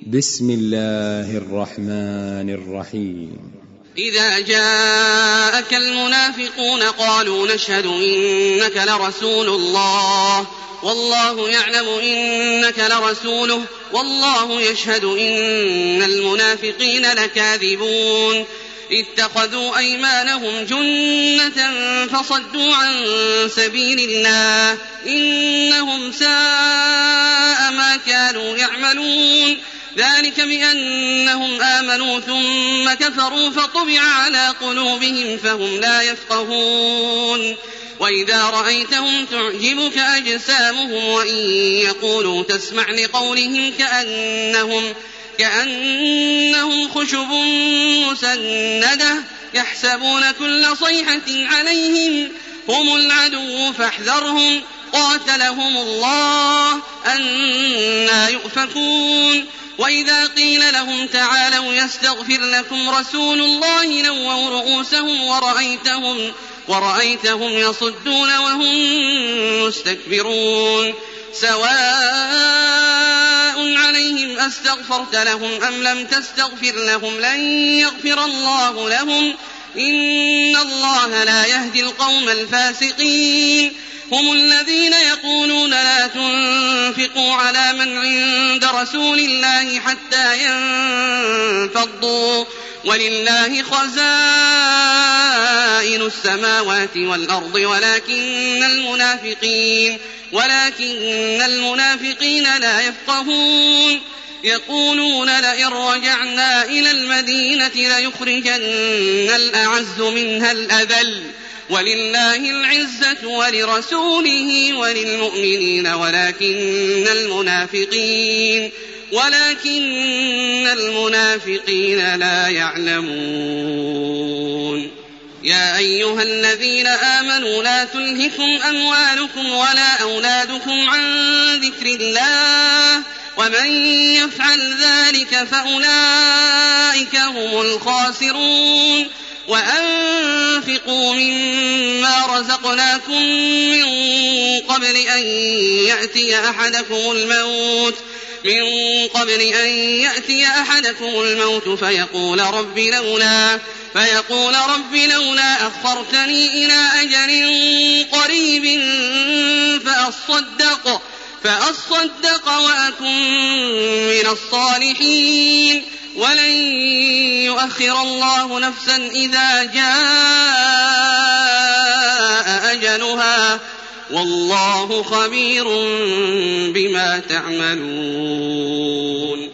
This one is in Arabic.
بسم الله الرحمن الرحيم. إذا جاءك المنافقون قالوا نشهد إنك لرسول الله والله يعلم إنك لرسوله والله يشهد إن المنافقين لكاذبون اتخذوا أيمانهم جنة فصدوا عن سبيل الله إنهم ساء ما كانوا يعملون ذلك بأنهم آمنوا ثم كفروا فطبع على قلوبهم فهم لا يفقهون وإذا رأيتهم تعجبك أجسامهم وإن يقولوا تسمع لقولهم كأنهم خشب مسندة يحسبون كل صيحة عليهم هم العدو فاحذرهم قاتلهم الله أنى يؤفكون وإذا قيل لهم تعالوا يستغفر لكم رسول الله لووا رؤوسهم ورأيتهم يصدون وهم مستكبرون سواء عليهم أستغفرت لهم أم لم تستغفر لهم لن يغفر الله لهم إن الله لا يهدي القوم الفاسقين هم الذين يقولون لا تنفقوا على من عند رسول الله حتى ينفضوا ولله خزائن السماوات والأرض ولكن المنافقين لا يفقهون يقولون لئن رجعنا إلى المدينة ليخرجن الأعز منها الأذل ولله العزة ولرسوله وللمؤمنين ولكن المنافقين لا يعلمون يا أيها الذين آمنوا لا تلهكم أموالكم ولا أولادكم عن ذكر الله ومن يفعل ذلك فأولئك هم الخاسرون وأنفقوا مما رزقناكم من قبل أن يأتي أحدكم الموت فيقول رب لولا أخرتني إلى أجل قريب فأصدق وأكن من الصالحين ولن يؤخر الله نفسا إذا جاء أجلها والله خبير بما تعملون